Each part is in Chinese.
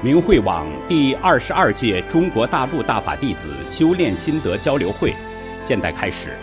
明慧网第22届中国大陆大法弟子修炼心得交流会现在开始。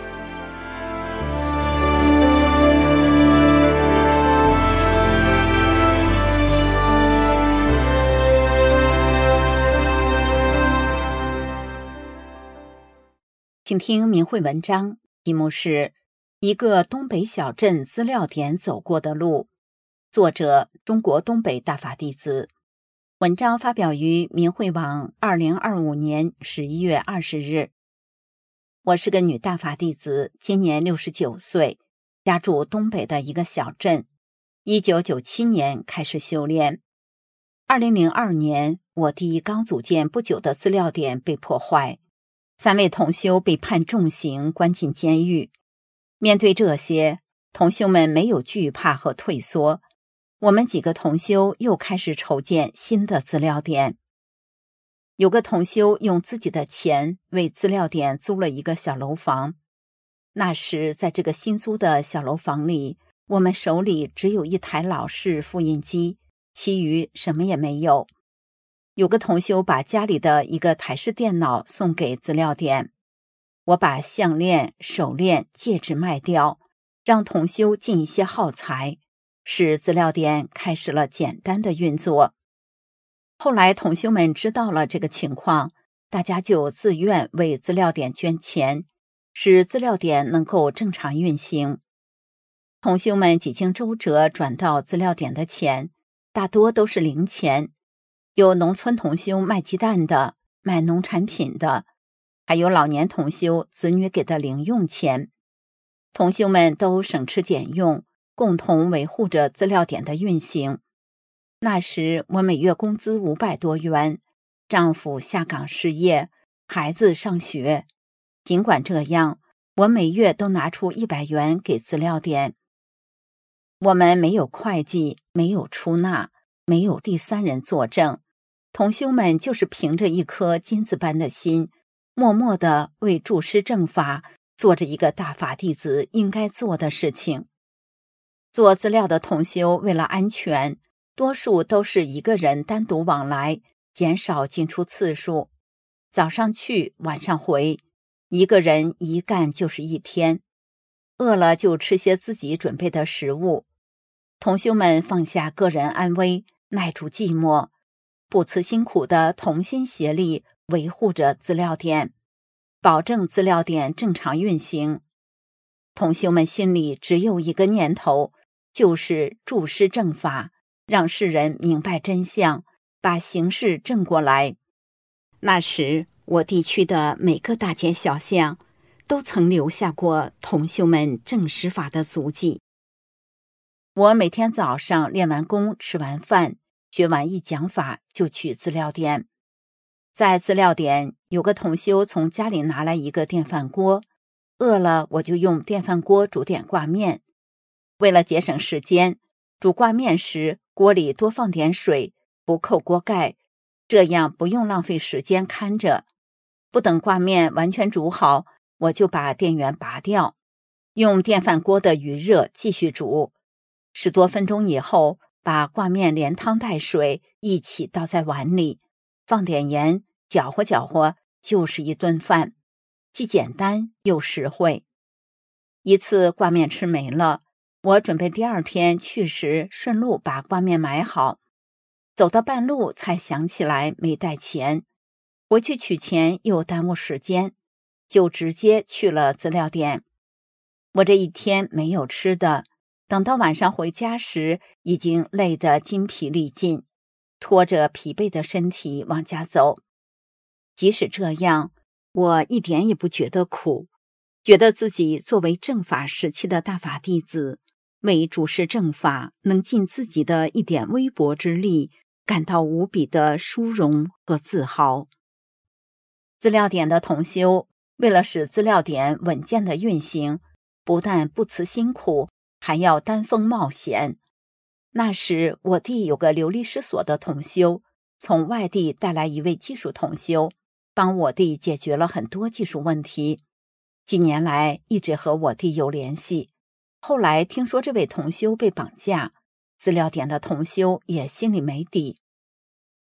请听明慧文章，题目是一个东北小镇资料点走过的路，作者中国东北大法弟子。文章发表于明慧网2025年11月20日。我是个女大法弟子，今年69岁，家住东北的一个小镇。1997年开始修炼。2002年，我弟刚组建不久的资料点被破坏，3位同修被判重刑，关进监狱。面对这些，同修们没有惧怕和退缩。我们几个同修又开始筹建新的资料点。有个同修用自己的钱为资料点租了一个小楼房。那时在这个新租的小楼房里，我们手里只有一台老式复印机，其余什么也没有。有个同修把家里的一个台式电脑送给资料点。我把项链、手链、戒指卖掉，让同修进一些耗材，使资料点开始了简单的运作。后来同修们知道了这个情况，大家就自愿为资料点捐钱，使资料点能够正常运行。同修们几经周折转到资料点的钱，大多都是零钱，有农村同修卖鸡蛋的，卖农产品的，还有老年同修子女给的零用钱。同修们都省吃俭用，共同维护着资料点的运行。那时我每月工资500多元，丈夫下岗失业，孩子上学。尽管这样，我每月都拿出100元给资料点。我们没有会计，没有出纳，没有第三人作证，同修们就是凭着一颗金子般的心，默默地为助师正法做着一个大法弟子应该做的事情。做资料的同修为了安全，多数都是一个人单独往来，减少进出次数。早上去，晚上回，一个人一干就是1天。饿了就吃些自己准备的食物。同修们放下个人安危，耐住寂寞，不辞辛苦的同心协力维护着资料点，保证资料点正常运行。同修们心里只有一个念头，就是助师正法，让世人明白真相，把形势正过来。那时我地区的每个大街小巷都曾留下过同修们正实法的足迹。我每天早上练完功，吃完饭，学完一讲法就去资料点。在资料点，有个同修从家里拿来一个电饭锅，饿了我就用电饭锅煮点挂面。为了节省时间，煮挂面时锅里多放点水，不扣锅盖，这样不用浪费时间看着。不等挂面完全煮好，我就把电源拔掉，用电饭锅的余热继续煮。10多分钟以后，把挂面连汤带水一起倒在碗里，放点盐，搅和搅和，就是一顿饭，既简单又实惠。一次挂面吃没了，我准备第2天去时顺路把挂面买好，走到半路才想起来没带钱，回去取钱又耽误时间，就直接去了资料点。我这1天没有吃的，等到晚上回家时已经累得筋疲力尽，拖着疲惫的身体往家走。即使这样，我一点也不觉得苦，觉得自己作为正法时期的大法弟子，为主持正法能尽自己的一点微薄之力，感到无比的殊荣和自豪。资料点的同修为了使资料点稳健的运行，不但不辞辛苦，还要担风冒险。那时我弟有个流离失所的同修，从外地带来一位技术同修，帮我弟解决了很多技术问题。近年来一直和我弟有联系。后来听说这位同修被绑架，资料点的同修也心里没底。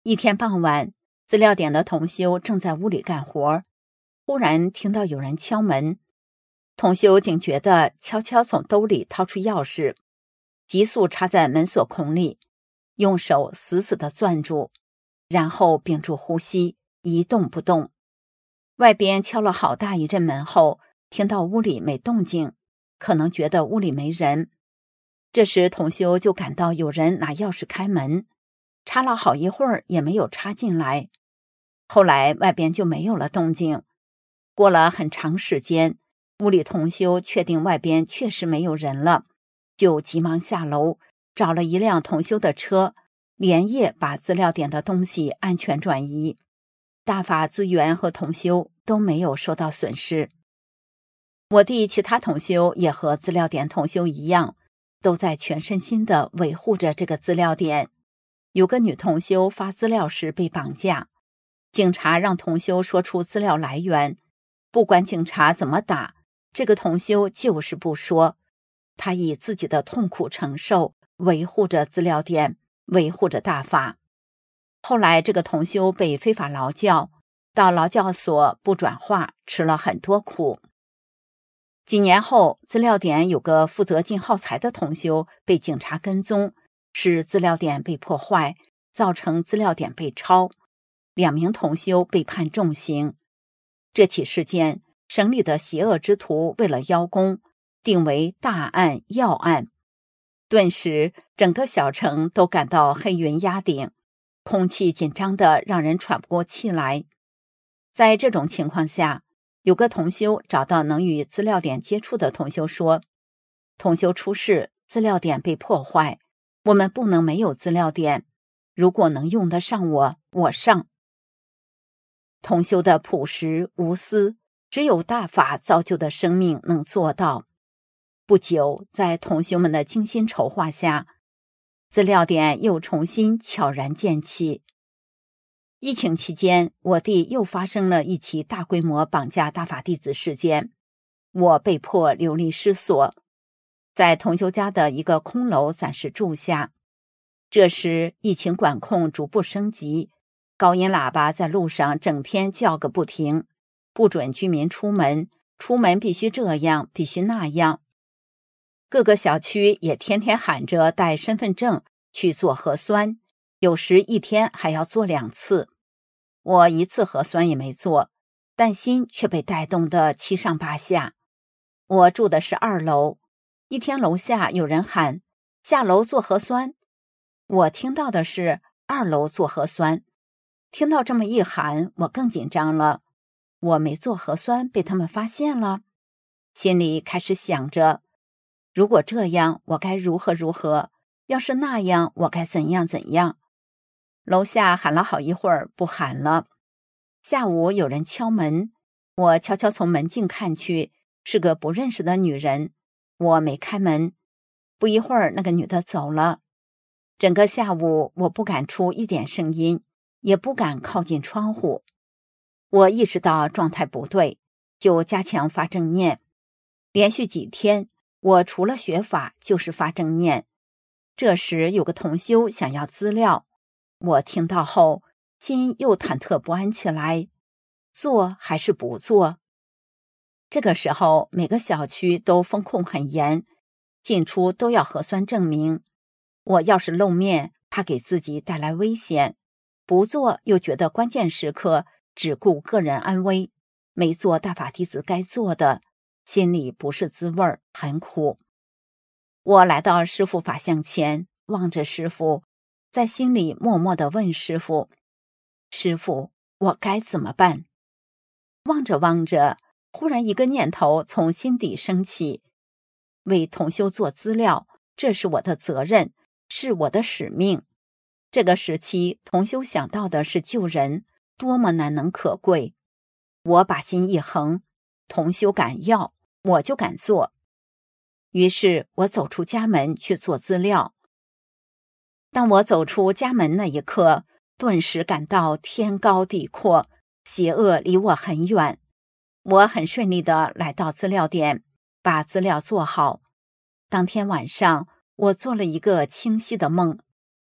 一天傍晚，资料点的同修正在屋里干活，忽然听到有人敲门。同修警觉地悄悄从兜里掏出钥匙，急速插在门锁孔里，用手死死地攥住，然后屏住呼吸，一动不动。外边敲了好大一阵门后，听到屋里没动静，可能觉得屋里没人。这时同修就感到有人拿钥匙开门，插了好一会儿也没有插进来。后来外边就没有了动静。过了很长时间，屋里同修确定外边确实没有人了，就急忙下楼，找了一辆同修的车，连夜把资料点的东西安全转移。大法资源和同修都没有受到损失。我弟其他同修也和资料点同修一样，都在全身心地维护着这个资料点。有个女同修发资料时被绑架，警察让同修说出资料来源，不管警察怎么打，这个同修就是不说。他以自己的痛苦承受维护着资料点，维护着大法。后来这个同修被非法劳教，到劳教所不转化，吃了很多苦。几年后，资料点有个负责进耗材的同修被警察跟踪，使资料点被破坏，造成资料点被抄，2名同修被判重刑。这起事件，省里的邪恶之徒为了邀功，定为大案要案。顿时整个小城都感到黑云压顶，空气紧张得让人喘不过气来。在这种情况下，有个同修找到能与资料点接触的同修说，同修出事，资料点被破坏，我们不能没有资料点，如果能用得上我上。同修的朴实无私，只有大法造就的生命能做到。不久，在同修们的精心筹划下，资料点又重新悄然建起。疫情期间，我弟又发生了一起大规模绑架大法弟子事件，我被迫流离失所，在同修家的一个空楼暂时住下。这时疫情管控逐步升级，高音喇叭在路上整天叫个不停，不准居民出门，出门必须这样，必须那样。各个小区也天天喊着带身份证去做核酸，有时一天还要做2次。我1次核酸也没做，但心却被带动得七上八下。我住的是2楼，一天楼下有人喊下楼做核酸，我听到的是2楼做核酸。听到这么一喊，我更紧张了。我没做核酸被他们发现了，心里开始想着，如果这样我该如何如何，要是那样我该怎样怎样。楼下喊了好一会儿，不喊了。下午有人敲门，我悄悄从门径看去，是个不认识的女人。我没开门，不一会儿那个女的走了。整个下午我不敢出一点声音，也不敢靠近窗户。我意识到状态不对，就加强发正念。连续几天，我除了学法就是发正念。这时有个同修想要资料，我听到后心又忐忑不安起来，做还是不做？这个时候每个小区都封控很严，进出都要核酸证明。我要是露面，怕给自己带来危险，不做又觉得关键时刻只顾个人安危，没做大法弟子该做的，心里不是滋味儿，很苦。我来到师父法像前，望着师父，在心里默默地问师父，师父，我该怎么办？望着望着，忽然一个念头从心底升起，为同修做资料，这是我的责任，是我的使命。这个时期同修想到的是救人，多么难能可贵。我把心一横，同修敢要，我就敢做。于是我走出家门去做资料。当我走出家门那一刻，顿时感到天高地阔，邪恶离我很远。我很顺利地来到资料点，把资料做好。当天晚上，我做了一个清晰的梦。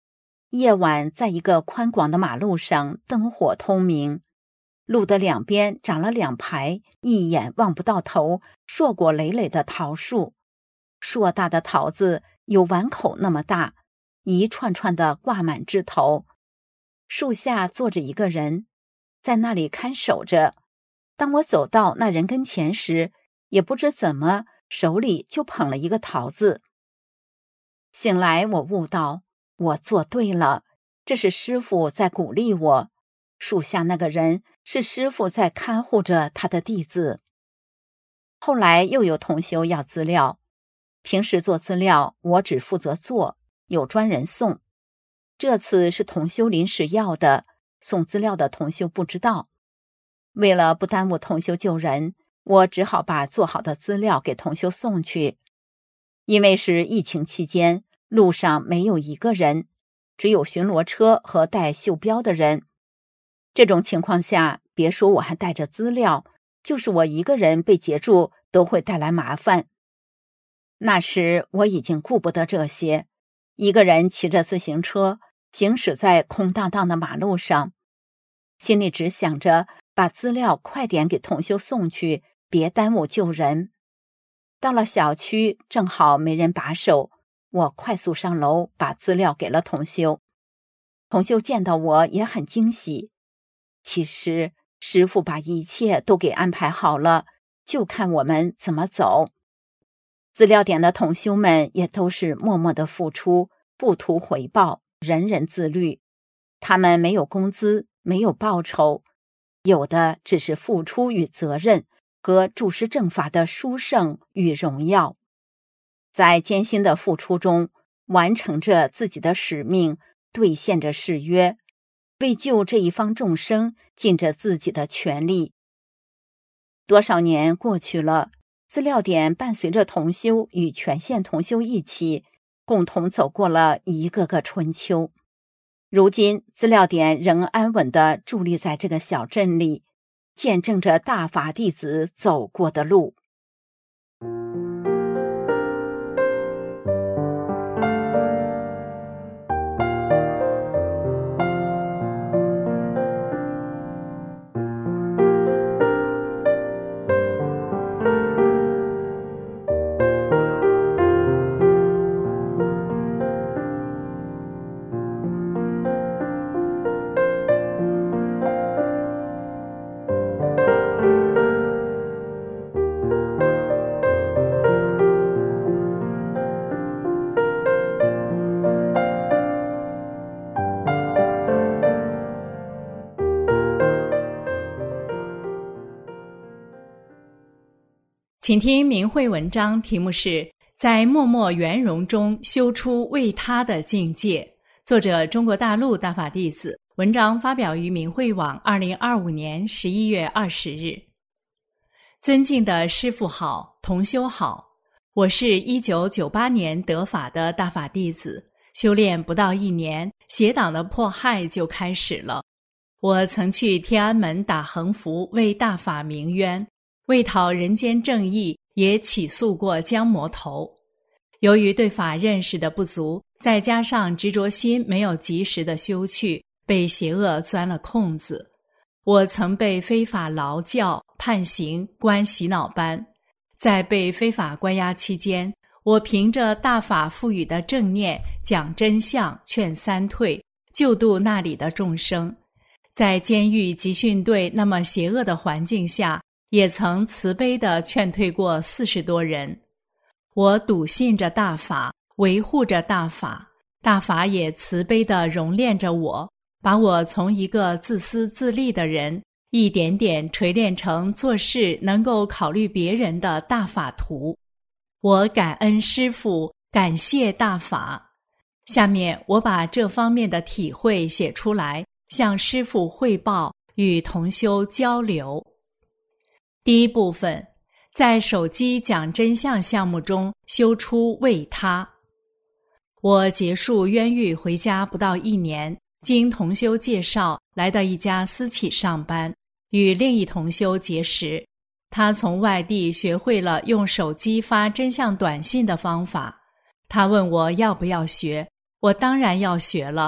夜晚在一个宽广的马路上，灯火通明，路的两边长了2排一眼望不到头、硕果累累的桃树，硕大的桃子有碗口那么大，一串串的挂满枝头。树下坐着一个人，在那里看守着。当我走到那人跟前时，也不知怎么手里就捧了一个桃子。醒来我悟到，我做对了，这是师父在鼓励我，树下那个人是师父在看护着他的弟子。后来又有同修要资料，平时做资料我只负责做，有专人送。这次是同修临时要的，送资料的同修不知道。为了不耽误同修救人，我只好把做好的资料给同修送去。因为是疫情期间，路上没有一个人，只有巡逻车和带袖标的人。这种情况下，别说我还带着资料，就是我一个人被截住都会带来麻烦。那时我已经顾不得这些，一个人骑着自行车行驶在空荡荡的马路上，心里只想着把资料快点给同修送去，别耽误救人。到了小区，正好没人把守，我快速上楼把资料给了同修。同修见到我也很惊喜。其实师父把一切都给安排好了，就看我们怎么走。资料点的同修们也都是默默的付出，不图回报，人人自律。他们没有工资，没有报酬，有的只是付出与责任和注释正法的殊胜与荣耀。在艰辛的付出中，完成着自己的使命，兑现着誓约，为救这一方众生尽着自己的全力。多少年过去了，资料点伴随着同修与全县同修一起，共同走过了一个个春秋。如今资料点仍安稳地伫立在这个小镇里，见证着大法弟子走过的路。 请听明慧文章，题目是在默默圆融中修出为他的境界，作者中国大陆大法弟子，文章发表于明慧网2025年11月20日。尊敬的师父好，同修好，我是1998年得法的大法弟子，修炼不到1年，邪党的迫害就开始了。我曾去天安门打横幅为大法鸣冤，为讨人间正义，也起诉过江魔头。由于对法认识的不足，再加上执着心没有及时的修去，被邪恶钻了空子。我曾被非法劳教、判刑、关洗脑班。在被非法关押期间，我凭着大法赋予的正念，讲真相，劝三退，救度那里的众生。在监狱集训队那么邪恶的环境下，也曾慈悲地劝退过40多人。我笃信着大法，维护着大法，大法也慈悲地熔炼着我，把我从一个自私自利的人，一点点锤炼成做事能够考虑别人的大法徒。我感恩师父，感谢大法。下面我把这方面的体会写出来，向师父汇报，与同修交流。第一部分，在手机讲真相项目中修出为他。我结束冤狱回家不到1年，经同修介绍来到一家私企上班，与另一同修结识。他从外地学会了用手机发真相短信的方法。他问我要不要学，我当然要学了，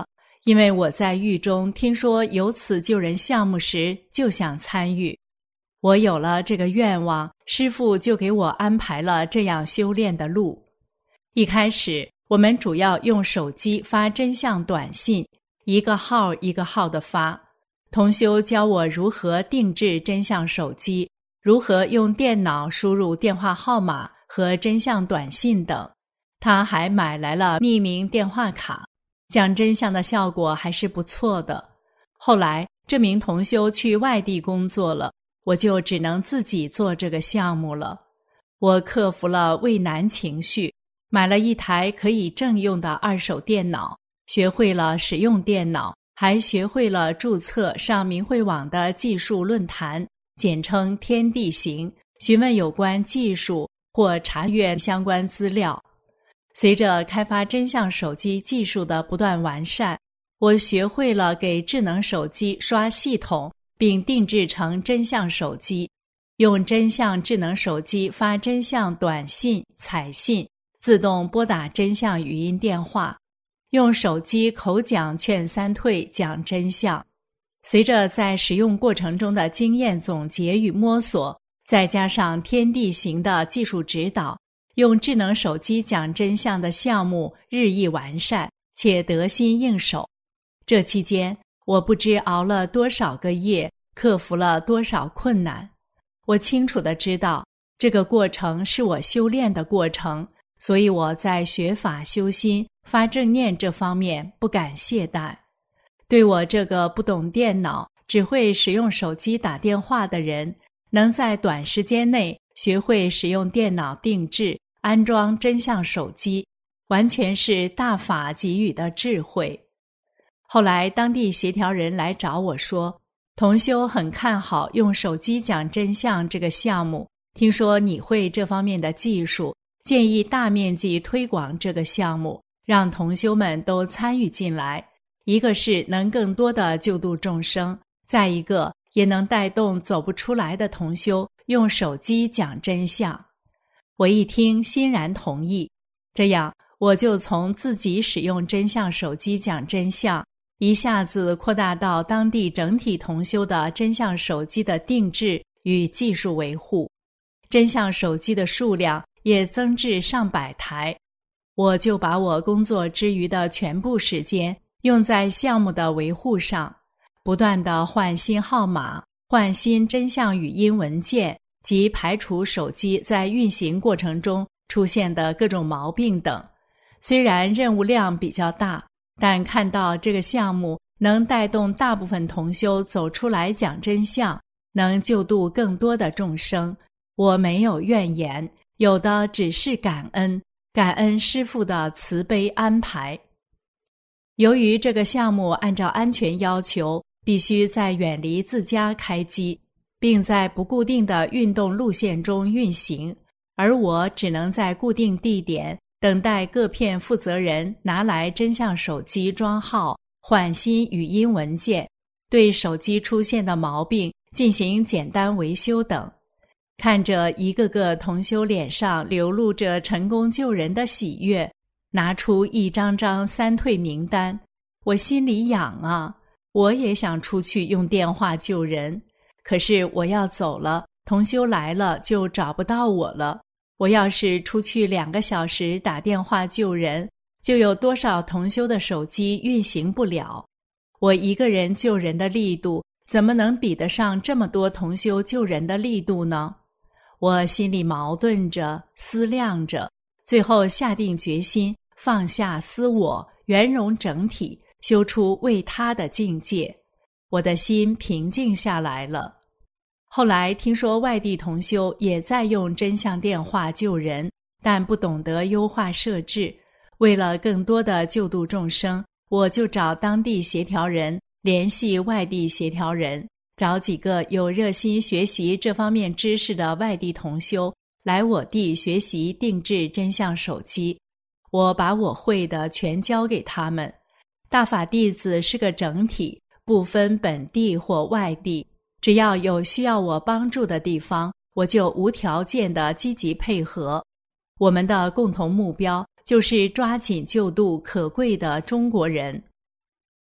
因为我在狱中听说有此救人项目时，就想参与。我有了这个愿望，师父就给我安排了这样修炼的路。一开始，我们主要用手机发真相短信，一个号一个号的发。同修教我如何定制真相手机，如何用电脑输入电话号码和真相短信等。他还买来了匿名电话卡，讲真相的效果还是不错的。后来，这名同修去外地工作了，我就只能自己做这个项目了。我克服了畏难情绪，买了一台可以正用的二手电脑，学会了使用电脑，还学会了注册上明慧网的技术论坛，简称天地行，询问有关技术或查阅相关资料。随着开发真相手机技术的不断完善，我学会了给智能手机刷系统，并定制成真相手机，用真相智能手机发真相短信、彩信，自动拨打真相语音电话，用手机口讲劝三退讲真相。随着在使用过程中的经验总结与摸索，再加上天地行的技术指导，用智能手机讲真相的项目日益完善，且得心应手。这期间，我不知熬了多少个夜，克服了多少困难。我清楚地知道，这个过程是我修炼的过程，所以我在学法修心、发正念这方面不敢懈怠。对我这个不懂电脑、只会使用手机打电话的人，能在短时间内学会使用电脑定制、安装真相手机，完全是大法给予的智慧。后来当地协调人来找我说，同修很看好用手机讲真相这个项目，听说你会这方面的技术，建议大面积推广这个项目，让同修们都参与进来。一个是能更多的救度众生，再一个也能带动走不出来的同修用手机讲真相。我一听欣然同意，这样我就从自己使用真相手机讲真相，一下子扩大到当地整体同修的真相手机的定制与技术维护，真相手机的数量也增至上百台。我就把我工作之余的全部时间用在项目的维护上，不断地换新号码、换新真相语音文件及排除手机在运行过程中出现的各种毛病等。虽然任务量比较大，但看到这个项目能带动大部分同修走出来讲真相，能救度更多的众生，我没有怨言，有的只是感恩，感恩师父的慈悲安排。由于这个项目按照安全要求，必须在远离自家开机，并在不固定的运动路线中运行，而我只能在固定地点等待各片负责人拿来真相手机装号、换新语音文件，对手机出现的毛病进行简单维修等。看着一个个同修脸上流露着成功救人的喜悦，拿出一张张三退名单，我心里痒啊！我也想出去用电话救人，可是我要走了，同修来了就找不到我了。我要是出去2个小时打电话救人，就有多少同修的手机运行不了。我一个人救人的力度，怎么能比得上这么多同修救人的力度呢？我心里矛盾着，思量着，最后下定决心，放下私我，圆融整体，修出为他的境界。我的心平静下来了。后来听说外地同修也在用真相电话救人，但不懂得优化设置。为了更多的救度众生，我就找当地协调人联系外地协调人，找几个有热心学习这方面知识的外地同修来我地学习定制真相手机。我把我会的全教给他们。大法弟子是个整体，不分本地或外地，只要有需要我帮助的地方，我就无条件的积极配合。我们的共同目标就是抓紧救度可贵的中国人。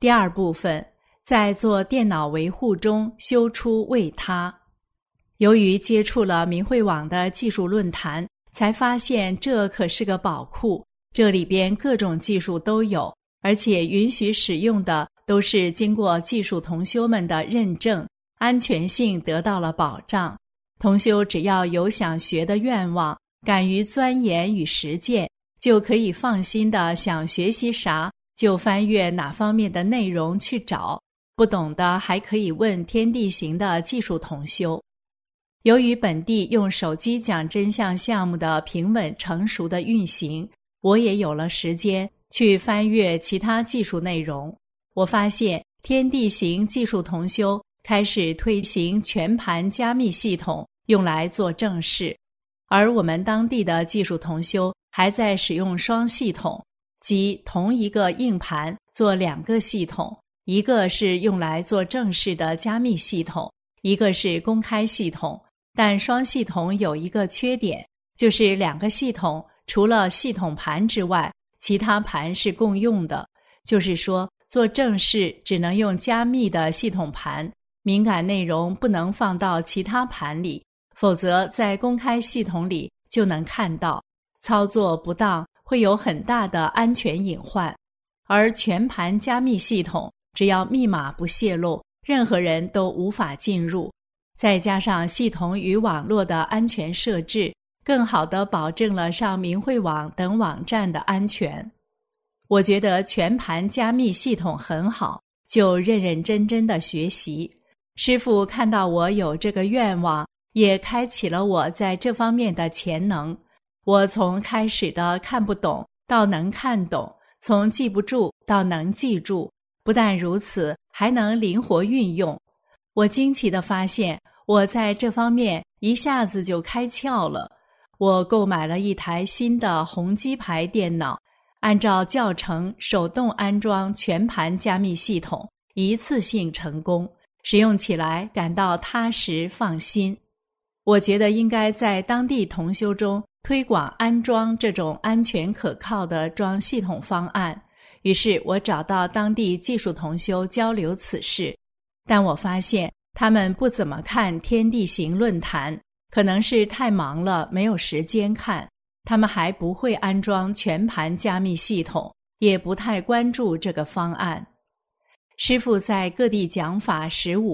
第二部分，在做电脑维护中修出为他。由于接触了明慧网的技术论坛，才发现这可是个宝库，这里边各种技术都有，而且允许使用的都是经过技术同修们的认证，安全性得到了保障。同修只要有想学的愿望，敢于钻研与实践，就可以放心的想学习啥就翻阅哪方面的内容去找，不懂的还可以问天地行的技术同修。由于本地用手机讲真相项目的平稳成熟的运行，我也有了时间去翻阅其他技术内容。我发现天地行技术同修开始推行全盘加密系统，用来做正事，而我们当地的技术同修还在使用双系统，即同一个硬盘做2个系统，一个是用来做正式的加密系统，一个是公开系统。但双系统有一个缺点，就是2个系统除了系统盘之外，其他盘是共用的，就是说做正事只能用加密的系统盘，敏感内容不能放到其他盘里，否则在公开系统里就能看到，操作不当会有很大的安全隐患。而全盘加密系统，只要密码不泄露，任何人都无法进入，再加上系统与网络的安全设置，更好地保证了上明慧网等网站的安全。我觉得全盘加密系统很好，就认认真真的学习。师父看到我有这个愿望，也开启了我在这方面的潜能。我从开始的看不懂到能看懂，从记不住到能记住，不但如此，还能灵活运用。我惊奇地发现，我在这方面一下子就开窍了。我购买了一台新的宏基牌电脑，按照教程手动安装全盘加密系统，一次性成功，使用起来感到踏实放心。我觉得应该在当地同修中推广安装这种安全可靠的装系统方案，于是我找到当地技术同修交流此事。但我发现他们不怎么看天地行论坛，可能是太忙了没有时间看，他们还不会安装全盘加密系统，也不太关注这个方案。师父在各地讲法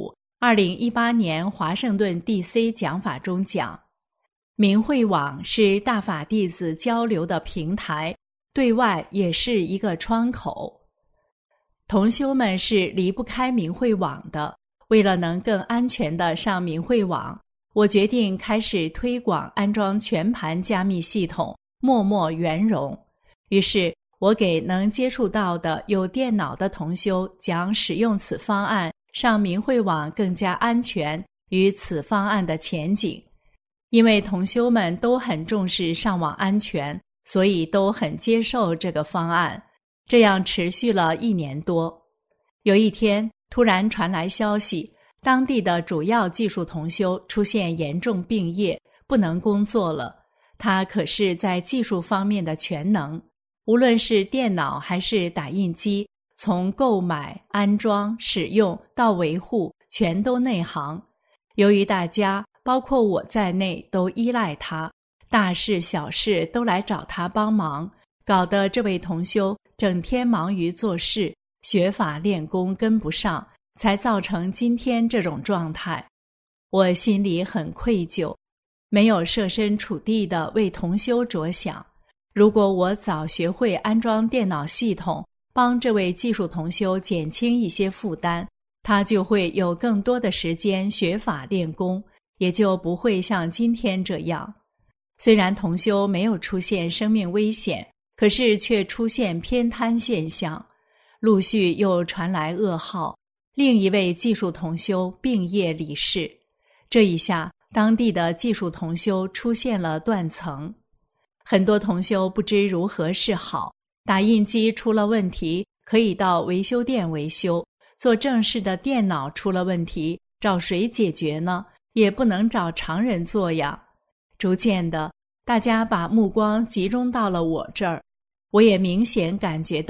152018年华盛顿 DC 讲法中讲，明慧网是大法弟子交流的平台，对外也是一个窗口。同修们是离不开明慧网的，为了能更安全地上明慧网，我决定开始推广安装全盘加密系统，默默圆融。于是我给能接触到的有电脑的同修讲使用此方案上明慧网更加安全与此方案的前景。因为同修们都很重视上网安全，所以都很接受这个方案。这样持续了1年多。有一天突然传来消息，当地的主要技术同修出现严重病业，不能工作了。他可是在技术方面的全能，无论是电脑还是打印机，从购买、安装、使用到维护，全都内行。由于大家包括我在内都依赖他，大事小事都来找他帮忙，搞得这位同修整天忙于做事，学法练功跟不上，才造成今天这种状态。我心里很愧疚，没有设身处地地为同修着想。如果我早学会安装电脑系统，帮这位技术同修减轻一些负担，他就会有更多的时间学法练功，也就不会像今天这样。虽然同修没有出现生命危险，可是却出现偏瘫现象，陆续又传来噩耗，另一位技术同修病业离世。这一下当地的技术同修出现了断层，很多同修不知如何是好。打印机出了问题，可以到维修店维修，做正式的电脑出了问题，找谁解决呢？也不能找常人做呀。逐渐的，大家把目光集中到了我这儿，我也明显感觉到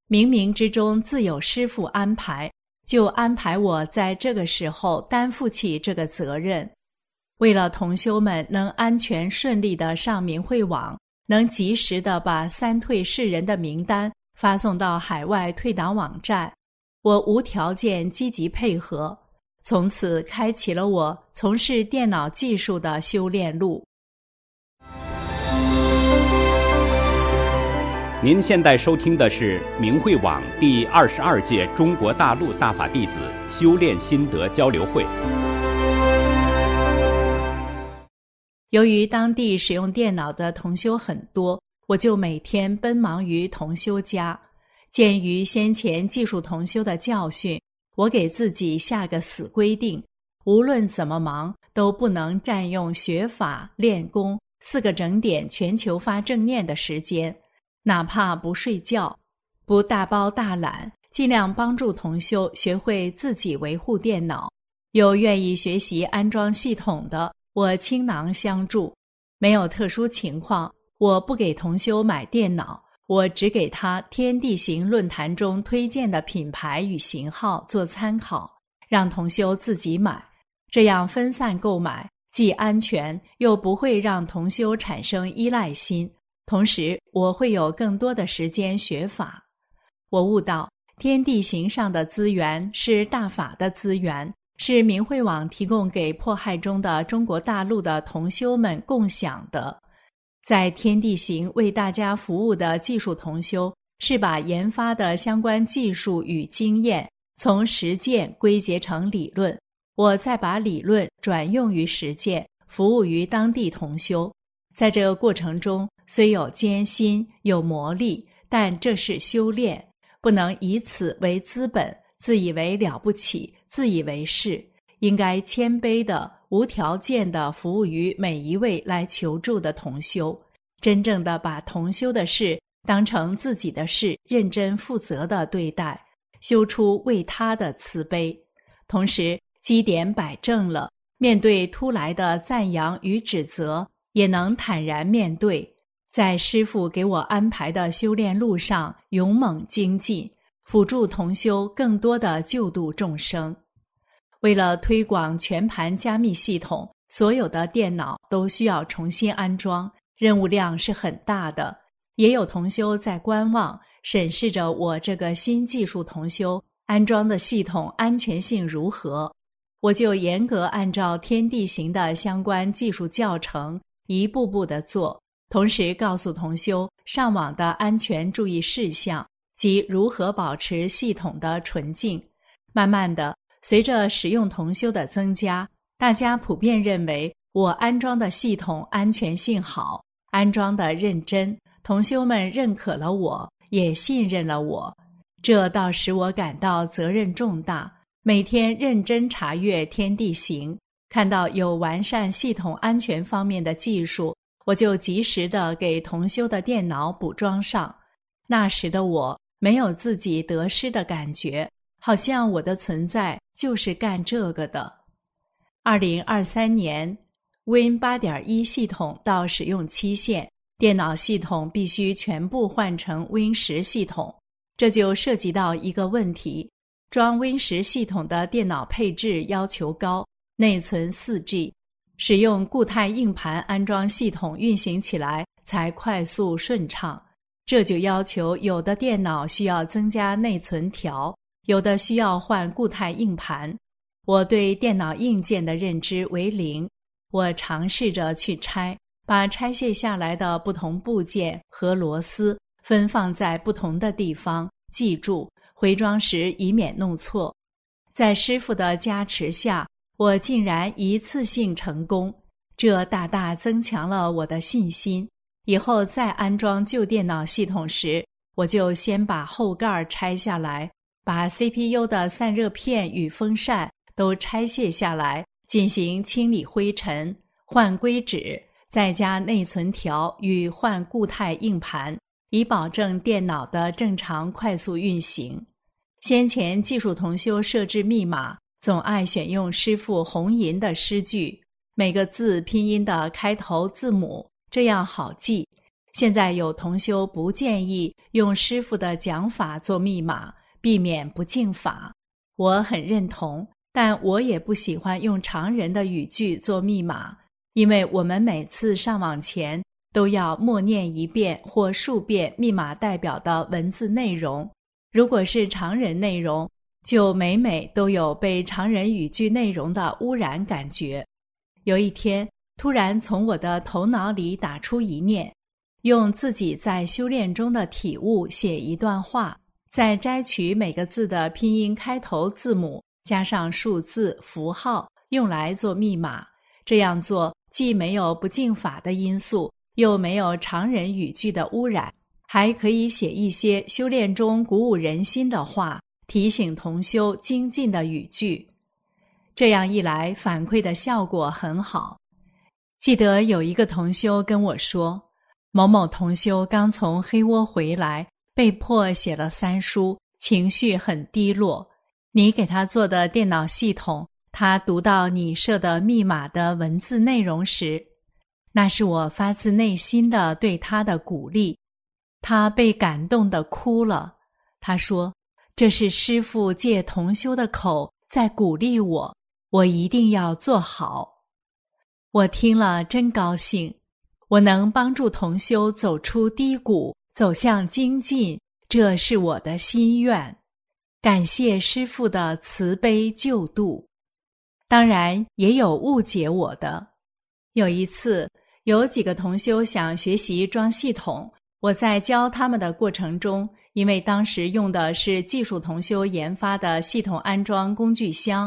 冥冥之中自有师父安排，就安排我在这个时候担负起这个责任。为了同修们能安全顺利地上明慧网，能及时地把三退世人的名单发送到海外退党网站，我无条件积极配合，从此开启了我从事电脑技术的修炼路。 您现在收听的是明慧网第22届中国大陆大法弟子修炼心得交流会。 由于当地使用电脑的同修很多，我就每天奔忙于同修家。鉴于先前技术同修的教训，我给自己下个死规定，无论怎么忙都不能占用学法、练功4个整点全球发正念的时间，哪怕不睡觉，不大包大揽，尽量帮助同修学会自己维护电脑。有愿意学习安装系统的，我倾囊相助。没有特殊情况，我不给同修买电脑，我只给他天地行论坛中推荐的品牌与型号做参考，让同修自己买。这样分散购买，既安全又不会让同修产生依赖心，同时我会有更多的时间学法。我悟到天地行上的资源是大法的资源，是明慧网提供给迫害中的中国大陆的同修们共享的。在天地行为大家服务的技术同修，是把研发的相关技术与经验从实践归结成理论，我再把理论转用于实践，服务于当地同修。在这个过程中，虽有艰辛，有磨砺，但这是修炼，不能以此为资本，自以为了不起，自以为是，应该谦卑的、无条件的服务于每一位来求助的同修，真正的把同修的事当成自己的事，认真负责的对待，修出为他的慈悲。同时基点摆正了，面对突来的赞扬与指责，也能坦然面对，在师父给我安排的修炼路上勇猛精进，辅助同修更多的救度众生。为了推广全盘加密系统，所有的电脑都需要重新安装，任务量是很大的。也有同修在观望，审视着我这个新技术同修安装的系统安全性如何。我就严格按照天地行的相关技术教程一步步地做，同时告诉同修上网的安全注意事项及如何保持系统的纯净。慢慢的，随着使用同修的增加，大家普遍认为我安装的系统安全性好，安装的认真，同修们认可了我，也信任了我。这倒使我感到责任重大，每天认真查阅天地行，看到有完善系统安全方面的技术，我就及时的给同修的电脑补装上。那时的我没有自己得失的感觉，好像我的存在就是干这个的。2023年 Win 8.1 系统到使用期限，电脑系统必须全部换成 Win 10系统。这就涉及到一个问题，装 Win 10系统的电脑配置要求高，内存 4G， 使用固态硬盘安装系统运行起来才快速顺畅。这就要求有的电脑需要增加内存条，有的需要换固态硬盘。我对电脑硬件的认知为0，我尝试着去拆，把拆卸下来的不同部件和螺丝分放在不同的地方，记住回装时以免弄错。在师父的加持下，我竟然一次性成功，这大大增强了我的信心。以后再安装旧电脑系统时，我就先把后盖拆下来，把 CPU 的散热片与风扇都拆卸下来，进行清理灰尘，换硅脂，再加内存条与换固态硬盘，以保证电脑的正常快速运行。先前技术同修设置密码，总爱选用师父红银的诗句，每个字拼音的开头字母，这样好记。 现在有同修不建议用师父的讲法做密码，避免不敬法。我很认同，但我也不喜欢用常人的语句做密码，因为我们每次上网前都要默念一遍或数遍密码代表的文字内容。如果是常人内容，就每每都有被常人语句内容的污染感觉。有一天，突然从我的头脑里打出一念，用自己在修炼中的体悟写一段话，再摘取每个字的拼音开头字母，加上数字符号，用来做密码。这样做既没有不敬法的因素，又没有常人语句的污染，还可以写一些修炼中鼓舞人心的话，提醒同修精进的语句。这样一来，反馈的效果很好。记得有一个同修跟我说，某某同修刚从黑窝回来，被迫写了3书，情绪很低落。你给他做的电脑系统，他读到你设的密码的文字内容时，那是我发自内心的对他的鼓励。他被感动得哭了。他说，这是师父借同修的口在鼓励我，我一定要做好。我听了真高兴，我能帮助同修走出低谷，走向精进，这是我的心愿。感谢师父的慈悲救度。当然也有误解我的。有一次，有几个同修想学习装系统，我在教他们的过程中，因为当时用的是技术同修研发的系统安装工具箱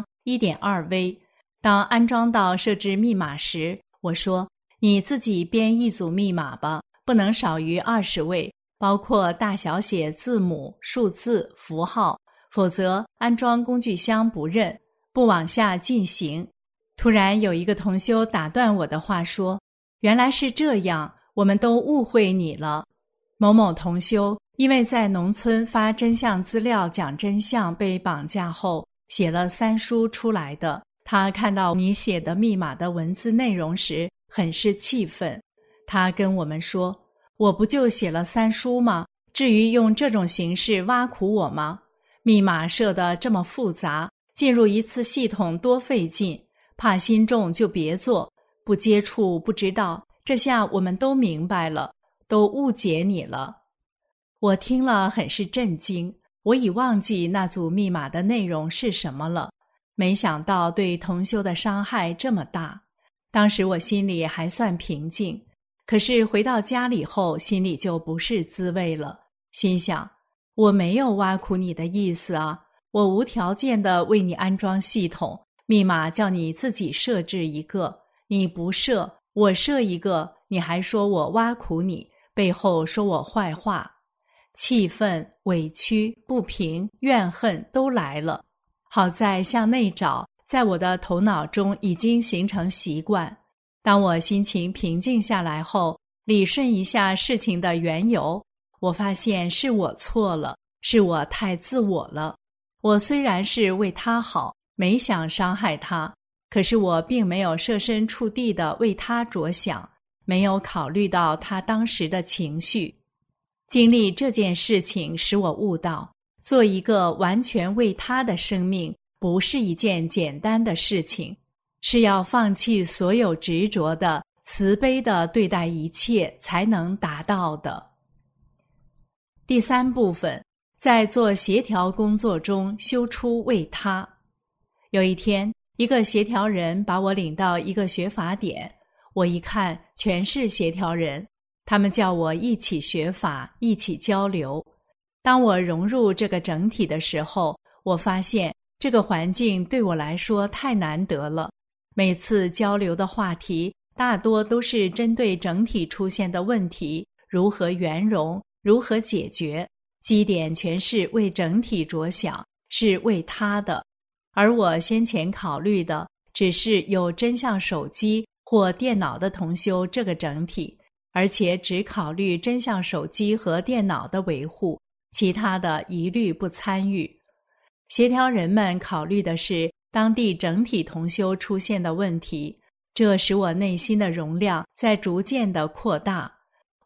1.2V， 当安装到设置密码时，我说，你自己编一组密码吧，不能少于20位，包括大小写字母、数字、符号，否则安装工具箱不认，不往下进行。突然有一个同修打断我的话说，原来是这样，我们都误会你了。某某同修因为在农村发真相资料讲真相被绑架后，写了3书出来的。他看到你写的密码的文字内容时，很是气愤。他跟我们说，我不就写了3书吗？至于用这种形式挖苦我吗？密码设得这么复杂，进入一次系统多费劲，怕心重就别做，不接触不知道，这下我们都明白了，都误解你了。我听了很是震惊，我已忘记那组密码的内容是什么了，没想到对同修的伤害这么大。当时我心里还算平静，可是回到家里后，心里就不是滋味了。心想，我没有挖苦你的意思啊，我无条件地为你安装系统，密码叫你自己设置一个，你不设，我设一个，你还说我挖苦你，背后说我坏话。气愤、委屈、不平、怨恨都来了。好在向内找，在我的头脑中已经形成习惯。当我心情平静下来后，理顺一下事情的缘由，我发现是我错了，是我太自我了。我虽然是为他好，没想伤害他，可是我并没有设身处地地为他着想，没有考虑到他当时的情绪。经历这件事情使我悟到，做一个完全为他的生命不是一件简单的事情，是要放弃所有执着的，慈悲地对待一切才能达到的。第3部分，在做协调工作中修出为他。有一天，一个协调人把我领到一个学法点，我一看全是协调人，他们叫我一起学法，一起交流。当我融入这个整体的时候，我发现这个环境对我来说太难得了。每次交流的话题大多都是针对整体出现的问题，如何圆融，如何解决，基点全是为整体着想，是为他的。而我先前考虑的只是有真相手机或电脑的同修这个整体，而且只考虑真相手机和电脑的维护，其他的一律不参与。协调人们考虑的是当地整体同修出现的问题，这使我内心的容量在逐渐的扩大。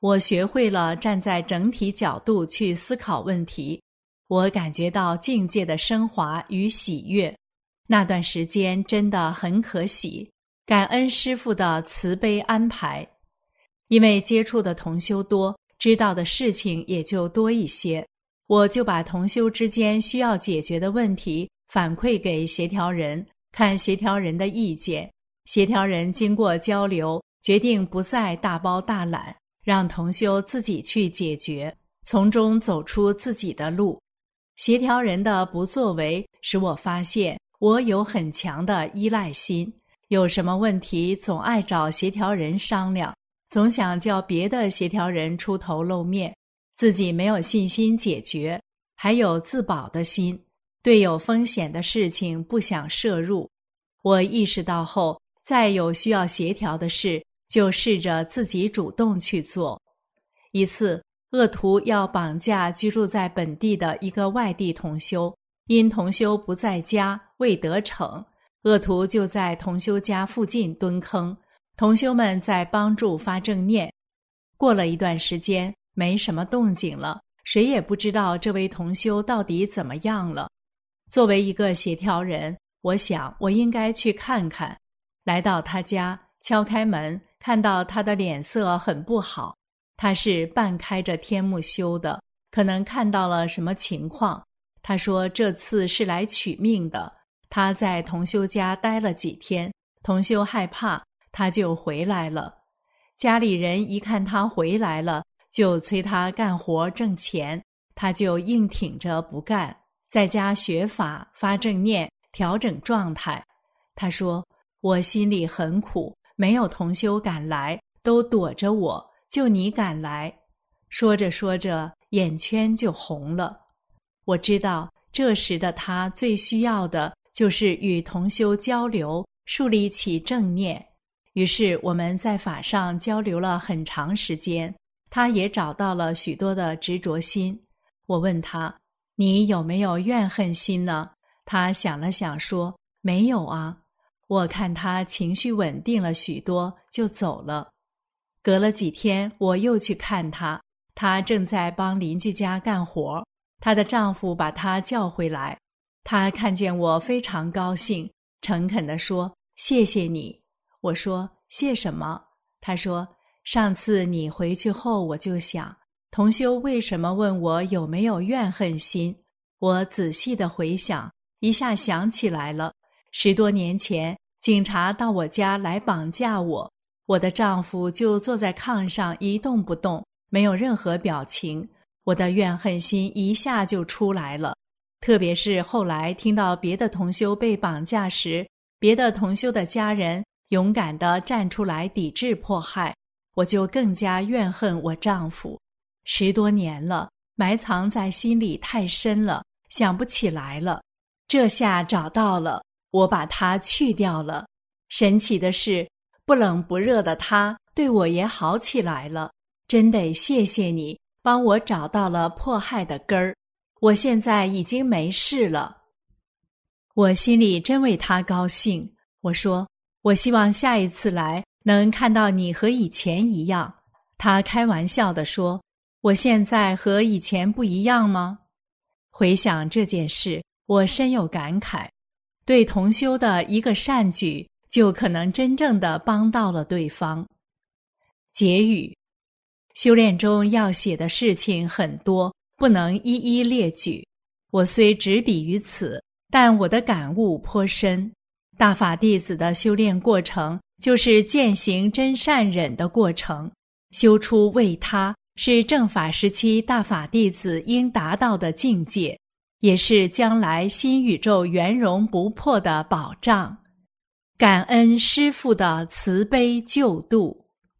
我学会了站在整体角度去思考问题，我感觉到境界的升华与喜悦。那段时间真的很可喜，感恩师父的慈悲安排。因为接触的同修多，知道的事情也就多一些，我就把同修之间需要解决的问题反馈给协调人，看协调人的意见。协调人经过交流，决定不再大包大揽，让同修自己去解决，从中走出自己的路。协调人的不作为使我发现我有很强的依赖心，有什么问题总爱找协调人商量，总想叫别的协调人出头露面，自己没有信心解决，还有自保的心，对有风险的事情不想涉入。我意识到后，再有需要协调的事，就试着自己主动去做。一次，恶徒要绑架居住在本地的一个外地同修，因同修不在家，未得逞，恶徒就在同修家附近蹲坑，同修们在帮助发正念。过了一段时间，没什么动静了，谁也不知道这位同修到底怎么样了。作为一个协调人，我想我应该去看看。来到他家，敲开门，看到他的脸色很不好，他是半开着天目修的，可能看到了什么情况。他说这次是来取命的，他在同修家待了几天，同修害怕，他就回来了。家里人一看他回来了，就催他干活挣钱，他就硬挺着不干，在家学法发正念，调整状态。他说我心里很苦，没有同修敢来，都躲着我，就你敢来。说着说着，眼圈就红了。我知道这时的他最需要的就是与同修交流，树立起正念。于是我们在法上交流了很长时间，他也找到了许多的执着心。我问他，你有没有怨恨心呢？他想了想说，没有啊。我看他情绪稳定了许多，就走了。隔了几天，我又去看他，她正在帮邻居家干活，她的丈夫把她叫回来。她看见我非常高兴，诚恳地说，谢谢你。我说，谢什么？她说，上次你回去后，我就想，同修为什么问我有没有怨恨心？我仔细地回想，一下想起来了。10多年前，警察到我家来绑架我，我的丈夫就坐在炕上一动不动，没有任何表情。我的怨恨心一下就出来了。特别是后来听到别的同修被绑架时，别的同修的家人勇敢地站出来抵制迫害，我就更加怨恨我丈夫。10多年了，埋藏在心里太深了，想不起来了。这下找到了，我把它去掉了。神奇的是，不冷不热的他对我也好起来了。真得谢谢你，帮我找到了迫害的根儿。我现在已经没事了。我心里真为他高兴。我说，我希望下一次来能看到你和以前一样。他开玩笑地说，我现在和以前不一样吗？回想这件事，我深有感慨。对同修的一个善举，就可能真正地帮到了对方。结语：修炼中要写的事情很多，不能一一列举。我虽执笔于此，但我的感悟颇深。大法弟子的修炼过程，就是践行真善忍的过程。修出为他，是正法时期大法弟子应达到的境界，也是将来新宇宙圆融不破的保障。感恩师父的慈悲救度。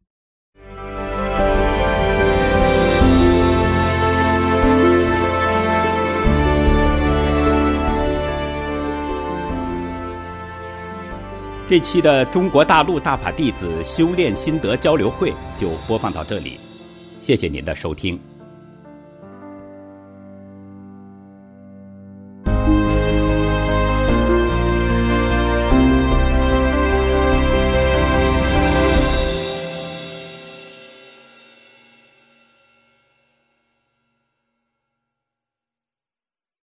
这期的中国大陆大法弟子修炼心得交流会就播放到这里，谢谢您的收听。